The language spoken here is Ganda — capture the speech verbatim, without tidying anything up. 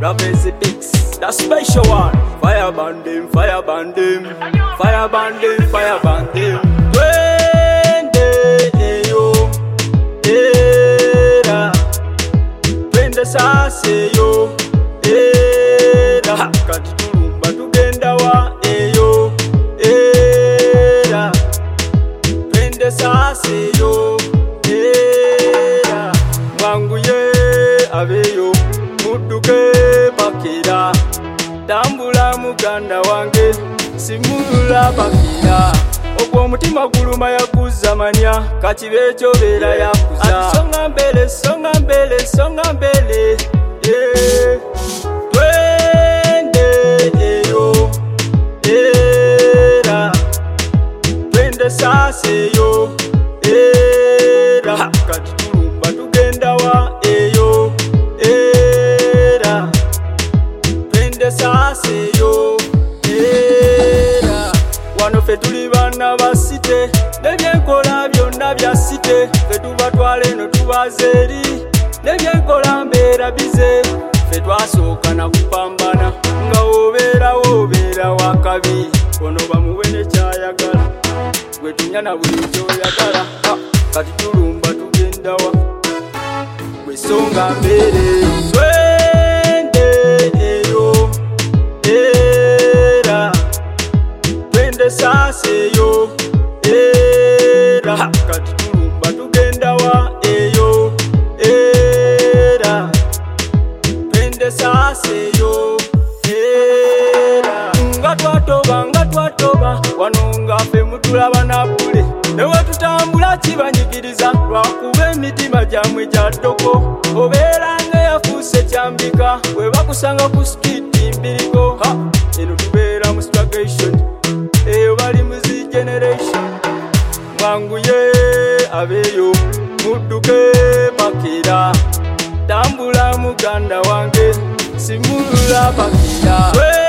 Ravens Pix, the special one. Fire band them, fire band them, fire band them, fire band them. Twende eyo, era. Twende sase yo, era. Kati tulumba tugenda wa eyo, era. Twende sase yo, era. Mwangu ye aveyo, muduke pakira. Tambula muganda wange, simulula pakira. Ogwo mutima guluma yakuza manya, kachibe kyobera yakuza. Ati songa mbele, songa mbele, songa mbele, yeah. Twende eyo, era. Twende sase yo, era. Kati tulumba tugenda wa eyo, era. Twende sase yo, era. Wano fe tuli bana ba site, nebyenkola byonna bya site. Fe tubatwale no tubazeri, nebyenkola mbeera bize. Fe twasooka na kupambana, nga wobeera wobeera wakabi. Ono bamuwe ne kyayagala, gwe tunyana buli kyoyagala. Kati tulumba tugenda wa, gwe songa mbere. Twende eyo, era. Twende sase yo, era. Kati tulumba tugenda wa eyo, era. Twende sase yo, era. Nga twatoba, nga twatoba, wano nga ffe mutulaba na bule. Newe tutambula kibanyigiriza, lwakuba emitima gyamwe gya ttoko. Obeera ng'eyafuuse kyambika, bwe bakusanga ku street mbiriko. Ha, eno tubeera mu strugation, eyo bali mu zi generation. Mwangu ye aveyo, mudduke pakira. Tambula muganda wange, simulula pakira.